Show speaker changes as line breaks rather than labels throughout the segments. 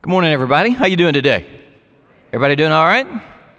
Good morning, everybody. How you doing today? Everybody doing all right?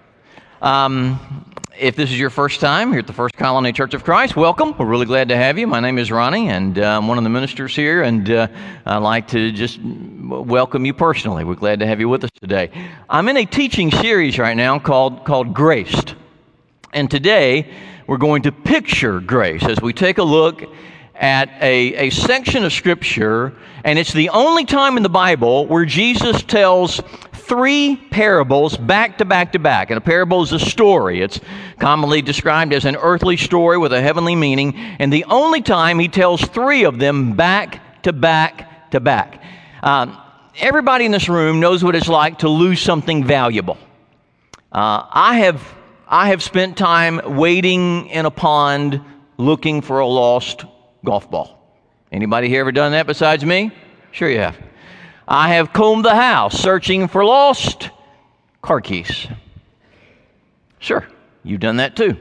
If this is your first time here at the First Colony Church of Christ, welcome. We're really glad to have you. My name is Ronnie, and I'm one of the ministers here, and I'd like to just welcome you personally. We're glad to have you with us today. I'm in a teaching series right now called Graced, and today we're going to picture grace as we take a look at a section of Scripture, and it's the only time in the Bible where Jesus tells three parables back to back to back. And a parable is a story. It's commonly described as an earthly story with a heavenly meaning, and the only time he tells three of them back to back to back. Everybody in this room knows what it's like to lose something valuable. I have spent time wading in a pond looking for a lost golf ball. Anybody here ever done that besides me? Sure you have. I have combed the house searching for lost car keys. Sure, you've done that too.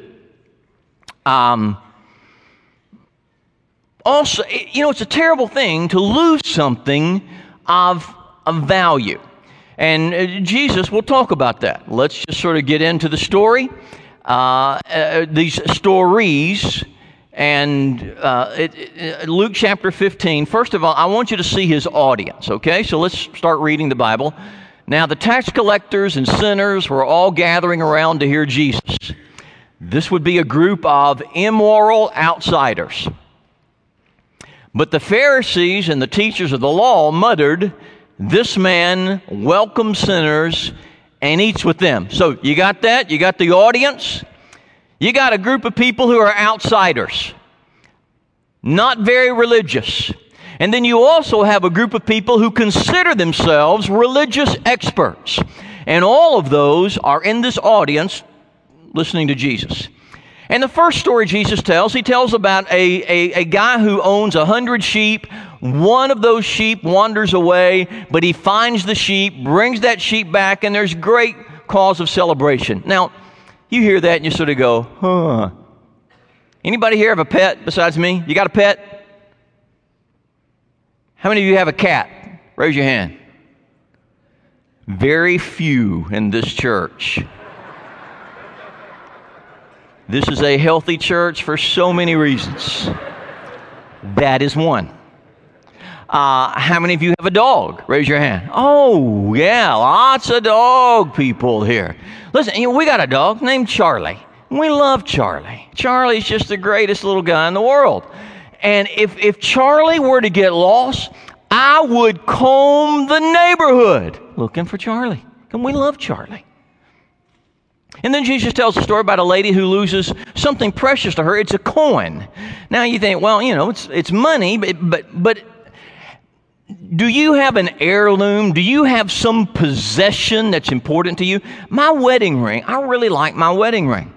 Also, it's a terrible thing to lose something of value. And Jesus will talk about that. Let's just sort of get into the story. These stories. And Luke chapter 15, first of all, I want you to see his audience, okay? So let's start reading the Bible. Now, the tax collectors and sinners were all gathering around to hear Jesus. This would be a group of immoral outsiders. But the Pharisees and the teachers of the law muttered, "This man welcomes sinners and eats with them." So you got that? You got the audience? You got a group of people who are outsiders, not very religious. And then you also have a group of people who consider themselves religious experts. And all of those are in this audience listening to Jesus. And the first story Jesus tells, he tells about a guy who owns 100 sheep. One of those sheep wanders away, but he finds the sheep, brings that sheep back, and there's great cause of celebration. Now, you hear that and you sort of go, huh. Anybody here have a pet besides me? You got a pet? How many of you have a cat? Raise your hand. Very few in this church. This is a healthy church for so many reasons. That is one. How many of you have a dog? Raise your hand. Oh, yeah, lots of dog people here. Listen, we got a dog named Charlie. We love Charlie. Charlie's just the greatest little guy in the world. And if Charlie were to get lost, I would comb the neighborhood looking for Charlie. And we love Charlie. And then Jesus tells a story about a lady who loses something precious to her. It's a coin. Now you think, well, it's money, but do you have an heirloom? Do you have some possession that's important to you? My wedding ring. I really like my wedding ring.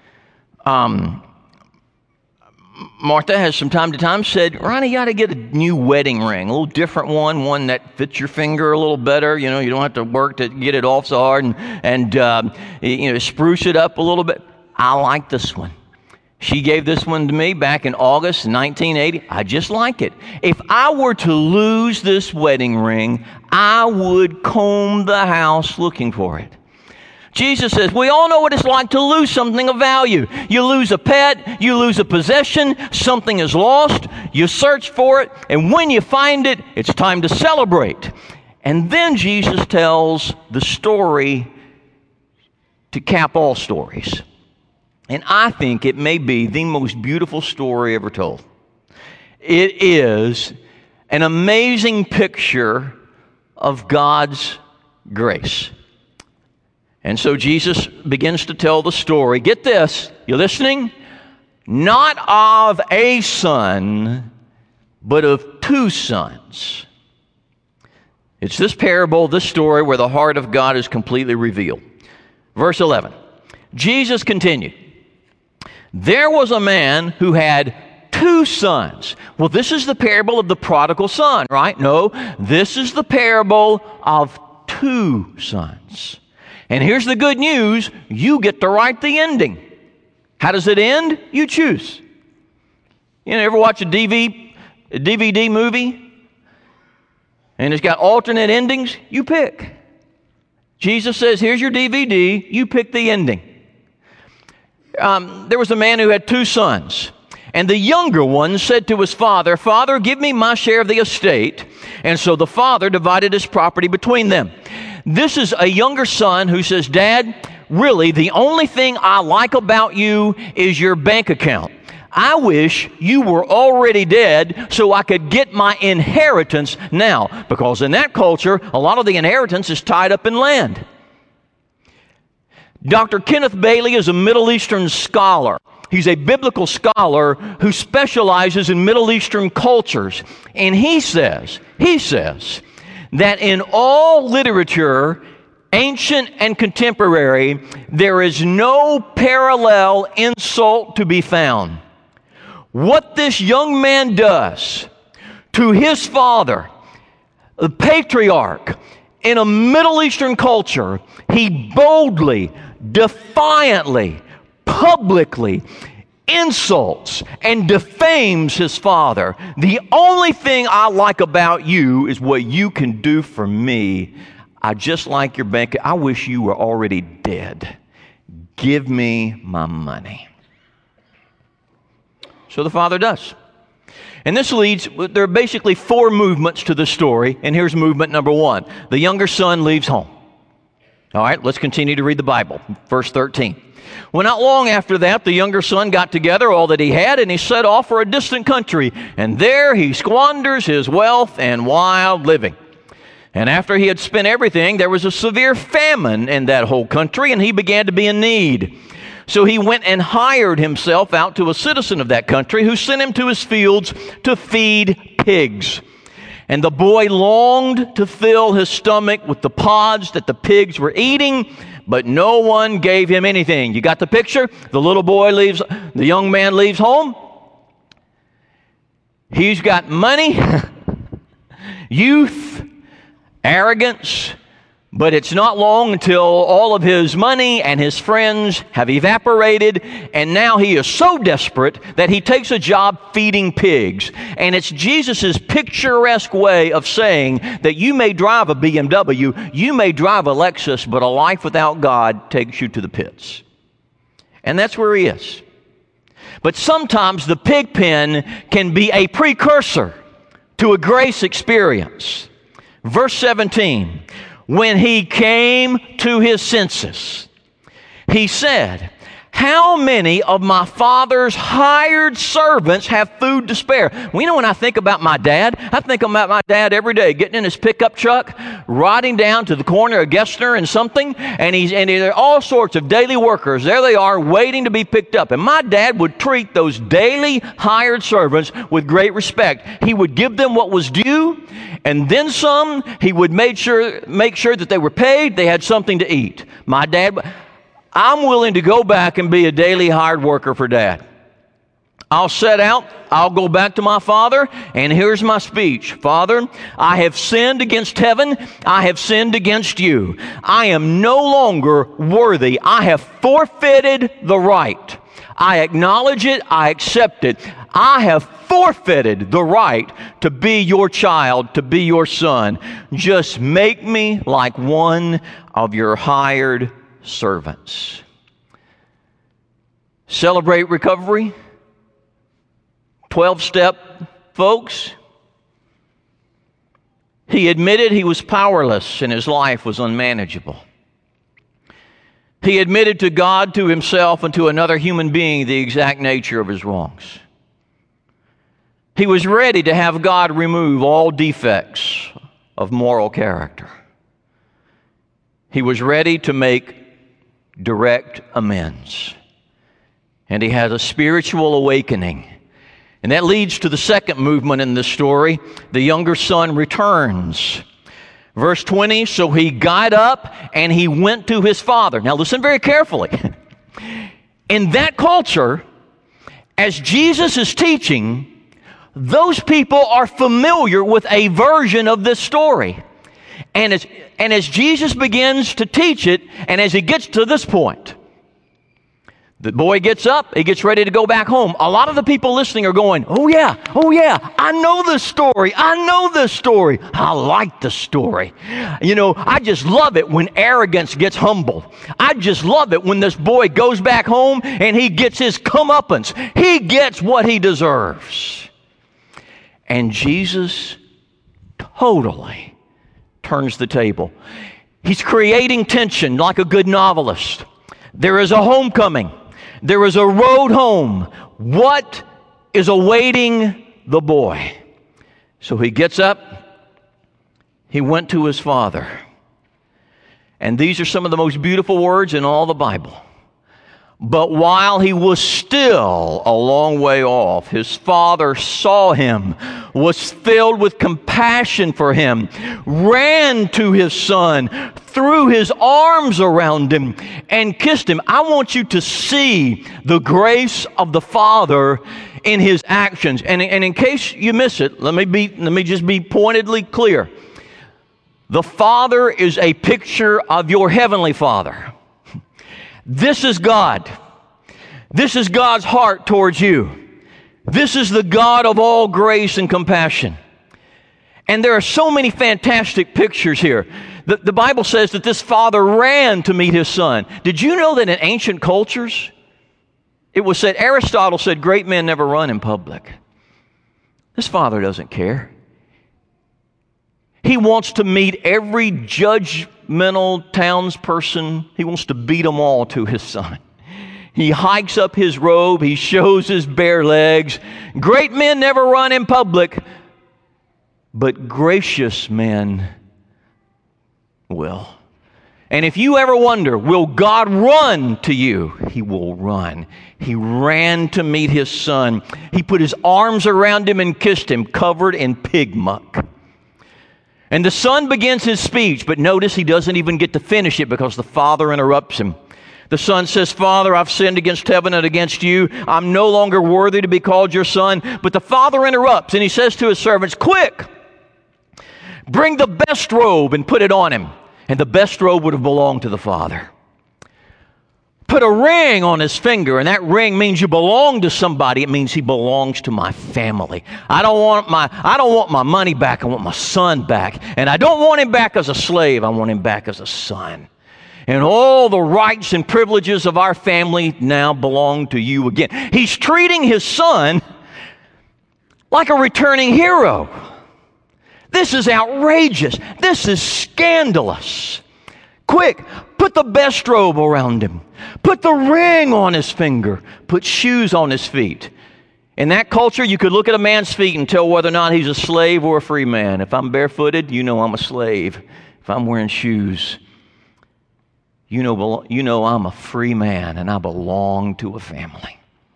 Martha has from time to time said, "Ronnie, you got to get a new wedding ring, a little different one that fits your finger a little better. You don't have to work to get it off so hard and spruce it up a little bit." I like this one. She gave this one to me back in August 1980. I just like it. If I were to lose this wedding ring, I would comb the house looking for it. Jesus says, we all know what it's like to lose something of value. You lose a pet, you lose a possession, something is lost, you search for it, and when you find it, it's time to celebrate. And then Jesus tells the story to cap all stories. And I think it may be the most beautiful story ever told. It is an amazing picture of God's grace. And so Jesus begins to tell the story. Get this, you listening? Not of a son, but of two sons. It's this parable, this story, where the heart of God is completely revealed. Verse 11, Jesus continued. There was a man who had two sons. Well, this is the parable of the prodigal son, right? No, this is the parable of two sons. And here's the good news. You get to write the ending. How does it end? You choose. Ever watch a DVD movie? and it's got alternate endings, you pick. Jesus says, here's your DVD, you pick the ending. There was a man who had 2 sons. And the younger one said to his father, Father, give me my share of the estate. And so the father divided his property between them. This is a younger son who says, Dad, really, the only thing I like about you is your bank account. I wish you were already dead so I could get my inheritance now. Because in that culture, a lot of the inheritance is tied up in land. Dr. Kenneth Bailey is a Middle Eastern scholar. He's a biblical scholar who specializes in Middle Eastern cultures. And he says that in all literature, ancient and contemporary, there is no parallel insult to be found. What this young man does to his father, the patriarch, in a Middle Eastern culture, he boldly, defiantly, publicly insults and defames his father. The only thing I like about you is what you can do for me. I just like your bank. I wish you were already dead. Give me my money. So the father does. And this leads, there are basically 4 movements to the story. And here's movement number 1. The younger son leaves home. All right, let's continue to read the Bible. Verse 13. Well, not long after that, the younger son got together all that he had, and he set off for a distant country. And there he squanders his wealth and wild living. And after he had spent everything, there was a severe famine in that whole country, and he began to be in need. So he went and hired himself out to a citizen of that country who sent him to his fields to feed pigs. And the boy longed to fill his stomach with the pods that the pigs were eating, but no one gave him anything. You got the picture? The little boy leaves, the young man leaves home. He's got money, youth, arrogance, but it's not long until all of his money and his friends have evaporated, and now he is so desperate that he takes a job feeding pigs. And it's Jesus' picturesque way of saying that you may drive a BMW, you may drive a Lexus, but a life without God takes you to the pits. And that's where he is. But sometimes the pig pen can be a precursor to a grace experience. Verse 17, when he came to his senses, he said, how many of my father's hired servants have food to spare? Well, you know, when I think about my dad, I think about my dad every day getting in his pickup truck, riding down to the corner of Gessner and something, and there are all sorts of daily workers. There they are waiting to be picked up. And my dad would treat those daily hired servants with great respect. He would give them what was due, and then some. He would make sure that they were paid, they had something to eat. My dad, I'm willing to go back and be a daily hired worker for Dad. I'll set out, I'll go back to my father, and here's my speech. Father, I have sinned against heaven, I have sinned against you. I am no longer worthy. I have forfeited the right. I acknowledge it, I accept it. I have forfeited the right to be your child, to be your son. Just make me like one of your hired servants. Celebrate recovery. 12-step, folks. He admitted he was powerless and his life was unmanageable. He admitted to God, to himself, and to another human being the exact nature of his wrongs. He was ready to have God remove all defects of moral character. He was ready to make direct amends. And he has a spiritual awakening. And that leads to the second movement in this story. The younger son returns. Verse 20, so he got up and he went to his father. Now listen very carefully. In that culture, as Jesus is teaching, those people are familiar with a version of this story. And as Jesus begins to teach it, and as he gets to this point, The boy gets up, he gets ready to go back home. A lot of the people listening are going, oh yeah, I know this story. I like the story. You know, I just love it when arrogance gets humbled. I just love it when this boy goes back home and he gets his comeuppance. He gets what he deserves. And Jesus totally turns the table. He's creating tension like a good novelist. There is a homecoming. There is a road home. What is awaiting the boy? So he gets up. He went to his father. And these are some of the most beautiful words in all the Bible. But while he was still a long way off, his father saw him, was filled with compassion for him, ran to his son, threw his arms around him, and kissed him. I want you to see the grace of the Father in his actions. And in case you miss it, let me just be pointedly clear. The Father is a picture of your heavenly Father. This is God. This is God's heart towards you. This is the God of all grace and compassion. And there are so many fantastic pictures here. The Bible says that this father ran to meet his son. Did you know that in ancient cultures, it was said, Aristotle said, great men never run in public. This father doesn't care. He wants to meet every judgmental townsperson. He wants to beat them all to his son. He hikes up his robe. He shows his bare legs. Great men never run in public, but gracious men will. And if you ever wonder, will God run to you? He will run. He ran to meet his son. He put his arms around him and kissed him, covered in pig muck. And the son begins his speech, but notice he doesn't even get to finish it because the father interrupts him. The son says, Father, I've sinned against heaven and against you. I'm no longer worthy to be called your son. But the father interrupts and he says to his servants, quick, bring the best robe and put it on him. And the best robe would have belonged to the father. Put a ring on his finger, and that ring means you belong to somebody. It means he belongs to my family. I don't want my money back. I want my son back. And I don't want him back as a slave. I want him back as a son. And all the rights and privileges of our family now belong to you again. He's treating his son like a returning hero. This is outrageous. This is scandalous. Quick, put the best robe around him. Put the ring on his finger. Put shoes on his feet. In that culture, you could look at a man's feet and tell whether or not he's a slave or a free man. If I'm barefooted, you know I'm a slave. If I'm wearing shoes, you know I'm a free man and I belong to a family.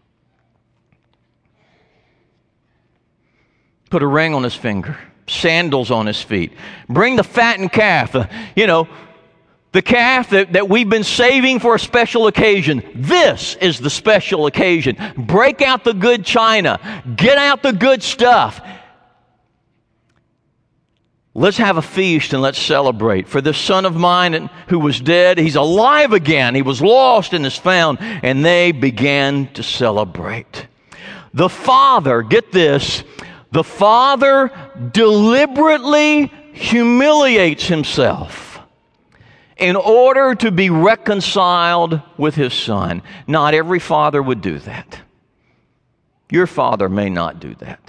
Put a ring on his finger. Sandals on his feet. Bring the fattened calf. The calf that we've been saving for a special occasion. This is the special occasion. Break out the good china. Get out the good stuff. Let's have a feast and let's celebrate. For this son of mine who was dead, he's alive again. He was lost and is found. And they began to celebrate. The father, get this, the father deliberately humiliates himself in order to be reconciled with his son. Not every father would do that. Your father may not do that.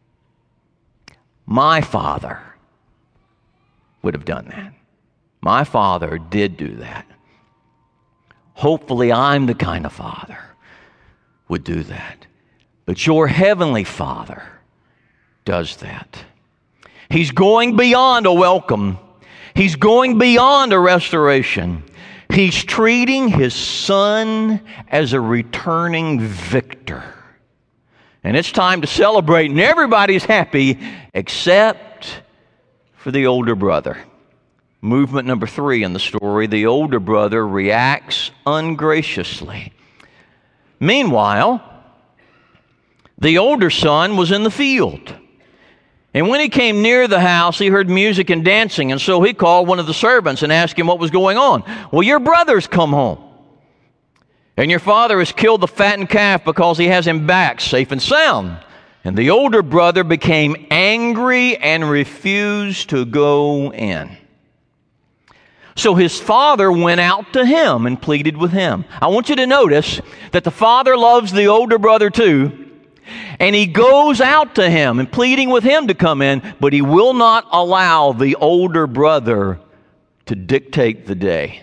My father would have done that. My father did do that. Hopefully I'm the kind of father would do that. But your heavenly Father does that. He's going beyond a welcome. He's going beyond a restoration. He's treating his son as a returning victor. And it's time to celebrate, and everybody's happy except for the older brother. Movement number 3 in the story, the older brother reacts ungraciously. Meanwhile, the older son was in the field. And when he came near the house, he heard music and dancing, and so he called one of the servants and asked him what was going on. Well, your brother's come home. And your father has killed the fattened calf because he has him back safe and sound. And the older brother became angry and refused to go in. So his father went out to him and pleaded with him. I want you to notice that the father loves the older brother too. And he goes out to him and pleading with him to come in, but he will not allow the older brother to dictate the day.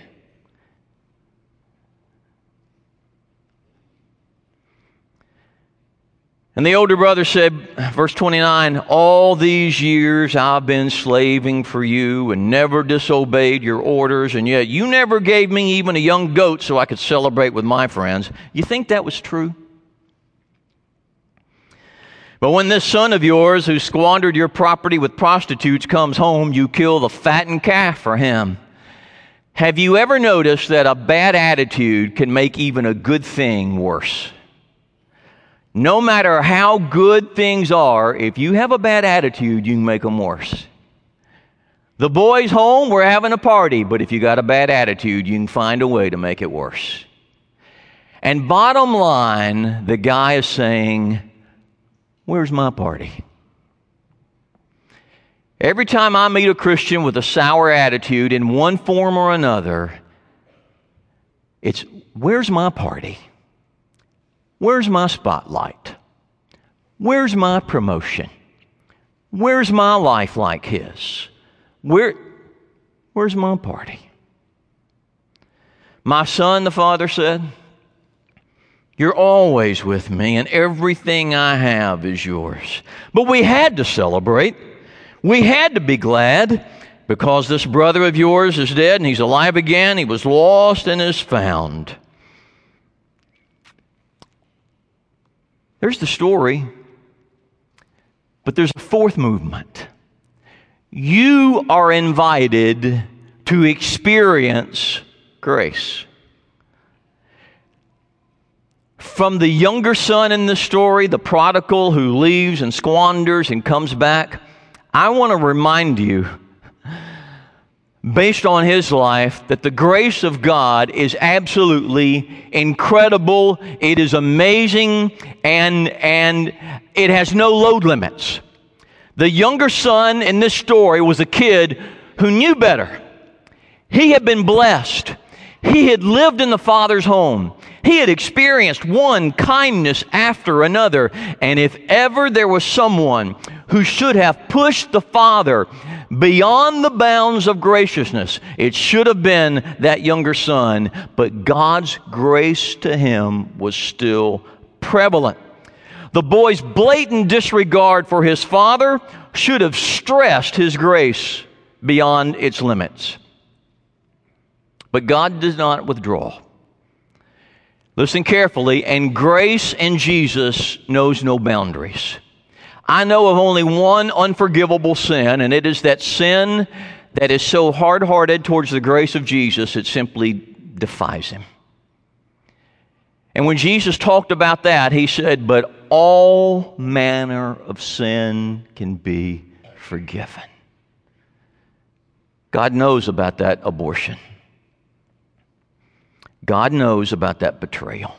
And the older brother said, verse 29, all these years I've been slaving for you and never disobeyed your orders, and yet you never gave me even a young goat so I could celebrate with my friends. You think that was true? But when this son of yours who squandered your property with prostitutes comes home, you kill the fattened calf for him. Have you ever noticed that a bad attitude can make even a good thing worse? No matter how good things are, if you have a bad attitude, you can make them worse. The boys home, we're having a party, but if you got a bad attitude, you can find a way to make it worse. And bottom line, the guy is saying, where's my party? Every time I meet a Christian with a sour attitude in one form or another, it's, where's my party? Where's my spotlight? Where's my promotion? Where's my life like his? Where's my party? My son, the father said, you're always with me and everything I have is yours. But we had to celebrate. We had to be glad because this brother of yours is dead and he's alive again. He was lost and is found. There's the story, but there's a fourth movement. You are invited to experience grace. From the younger son in the story, the prodigal who leaves and squanders and comes back, I want to remind you, based on his life, that the grace of God is absolutely incredible. It is amazing, and it has no load limits. The younger son in this story was a kid who knew better. He had been blessed. He had lived in the Father's home. He had experienced one kindness after another. And if ever there was someone who should have pushed the Father beyond the bounds of graciousness, it should have been that younger son. But God's grace to him was still prevalent. The boy's blatant disregard for his father should have stressed his grace beyond its limits. But God does not withdraw. Listen carefully, and grace in Jesus knows no boundaries. I know of only one unforgivable sin, and it is that sin that is so hard-hearted towards the grace of Jesus, it simply defies him. And when Jesus talked about that, he said, but all manner of sin can be forgiven. God knows about that abortion. God knows about that betrayal.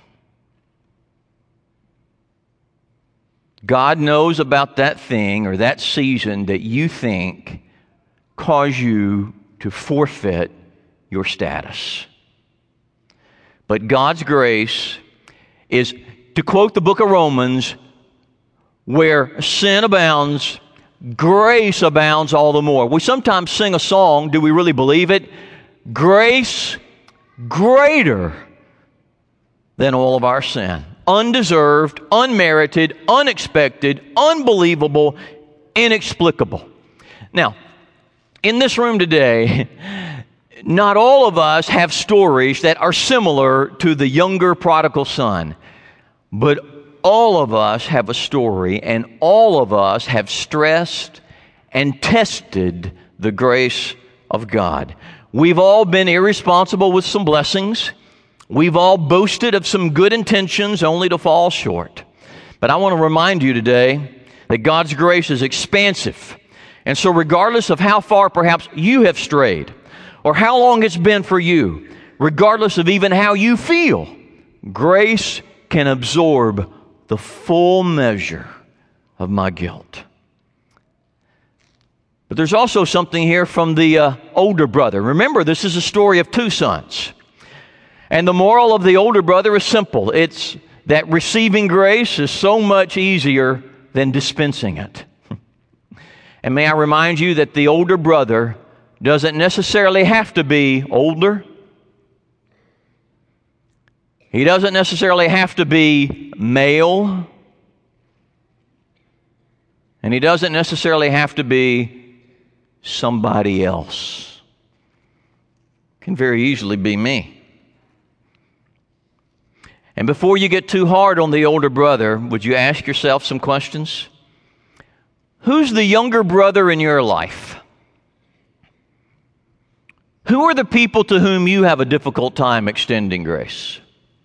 God knows about that thing or that season that you think caused you to forfeit your status. But God's grace is, to quote the book of Romans, where sin abounds, grace abounds all the more. We sometimes sing a song, do we really believe it? Grace greater than all of our sin. Undeserved, unmerited, unexpected, unbelievable, inexplicable. Now, in this room today, not all of us have stories that are similar to the younger prodigal son, but all of us have a story, and all of us have stressed and tested the grace of God. We've all been irresponsible with some blessings. We've all boasted of some good intentions only to fall short. But I want to remind you today that God's grace is expansive. And so regardless of how far perhaps you have strayed, or how long it's been for you, regardless of even how you feel, Grace can absorb the full measure of my guilt. But there's also something here from the older brother. Remember, this is a story of two sons. And the moral of the older brother is simple. It's that receiving grace is so much easier than dispensing it. And may I remind you that the older brother doesn't necessarily have to be older. He doesn't necessarily have to be male. And he doesn't necessarily have to be somebody else. It can very easily be me. And before you get too hard on the older brother, would you ask yourself some questions? Who's the younger brother in your life? Who are the people to whom you have a difficult time extending grace?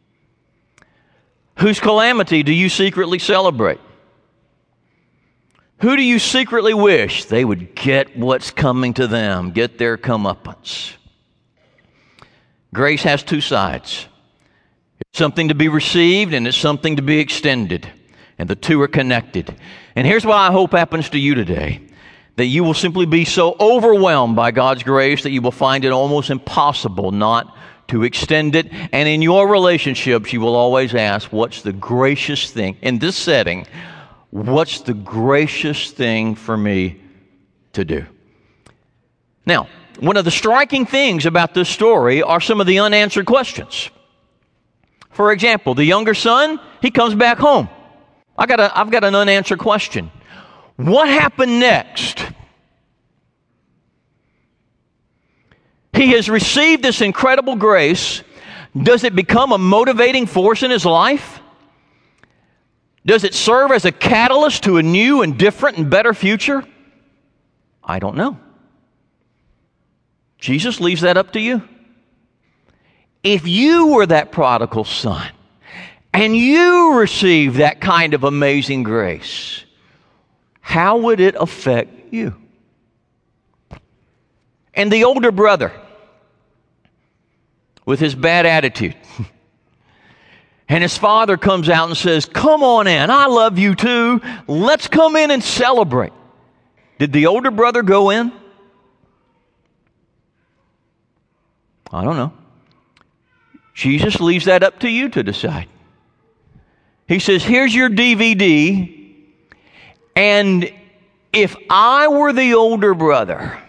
Whose calamity do you secretly celebrate? Who do you secretly wish they would get what's coming to them, get their comeuppance? Grace has two sides. It's something to be received and it's something to be extended. And the two are connected. And here's what I hope happens to you today. That you will simply be so overwhelmed by God's grace that you will find it almost impossible not to extend it. And in your relationships, you will always ask, what's the gracious thing? In this setting, what's the gracious thing for me to do? Now, one of the striking things about this story are some of the unanswered questions. For example, the younger son, he comes back home. I've got an unanswered question. What happened next? He has received this incredible grace. Does it become a motivating force in his life? Does it serve as a catalyst to a new and different and better future? I don't know. Jesus leaves that up to you. If you were that prodigal son and you received that kind of amazing grace, how would it affect you? And the older brother, with his bad attitude, and his father comes out and says, come on in, I love you too, let's come in and celebrate. Did the older brother go in? I don't know. Jesus leaves that up to you to decide. He says, here's your DVD, and if I were the older brother,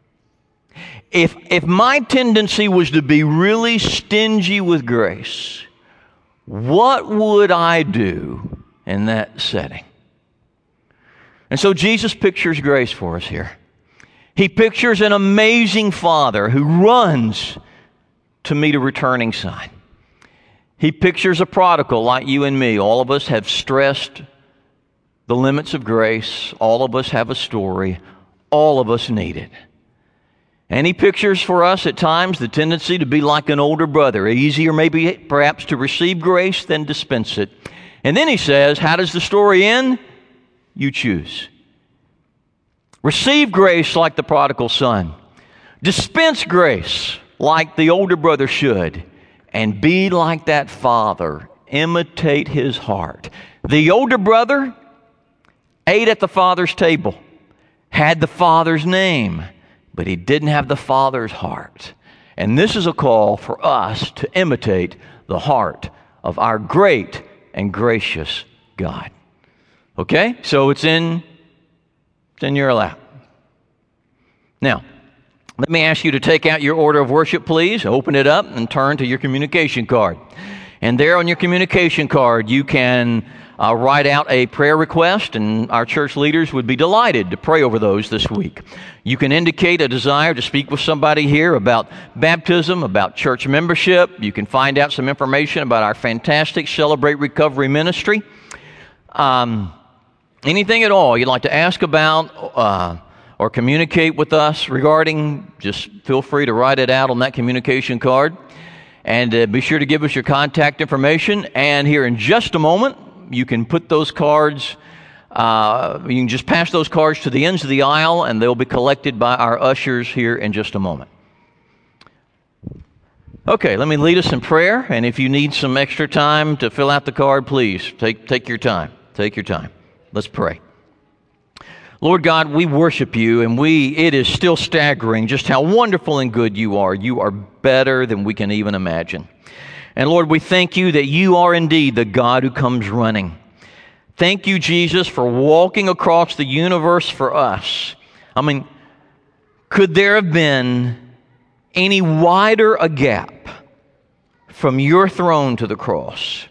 if my tendency was to be really stingy with grace, what would I do in that setting? And so Jesus pictures grace for us here. He pictures an amazing father who runs to meet a returning son. He pictures a prodigal like you and me. All of us have stressed the limits of grace. All of us have a story. All of us need it. And he pictures for us at times the tendency to be like an older brother, easier maybe perhaps to receive grace than dispense it. And then he says, how does the story end? You choose. Receive grace like the prodigal son. Dispense grace like the older brother should. And be like that father. Imitate his heart. The older brother ate at the father's table, had the father's name, but he didn't have the father's heart. And this is a call for us to imitate the heart of our great and gracious God. Okay? So it's in your lap. Now, let me ask you to take out your order of worship, please. Open it up and turn to your communication card. And there on your communication card, you can write out a prayer request, and our church leaders would be delighted to pray over those this week. You can indicate a desire to speak with somebody here about baptism, about church membership. You can find out some information about our fantastic Celebrate Recovery ministry. Anything at all you'd like to ask about or communicate with us regarding, just feel free to write it out on that communication card. And be sure to give us your contact information. And here in just a moment, you can put those cards, you can just pass those cards to the ends of the aisle, and they'll be collected by our ushers here in just a moment. Okay, let me lead us in prayer, and if you need some extra time to fill out the card, please take your time. Take your time. Let's pray. Lord God, we worship you, and it is still staggering just how wonderful and good you are. You are better than we can even imagine. And Lord, we thank you that you are indeed the God who comes running. Thank you, Jesus, for walking across the universe for us. I mean, could there have been any wider a gap from your throne to the cross?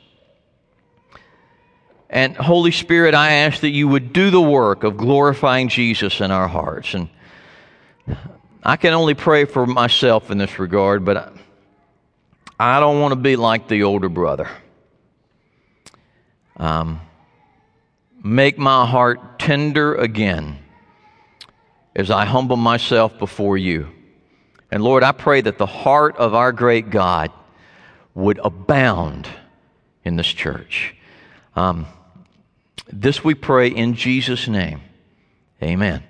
And Holy Spirit, I ask that you would do the work of glorifying Jesus in our hearts. And I can only pray for myself in this regard, but I don't want to be like the older brother. Make my heart tender again as I humble myself before you. And Lord, I pray that the heart of our great God would abound in this church. This we pray in Jesus' name. Amen.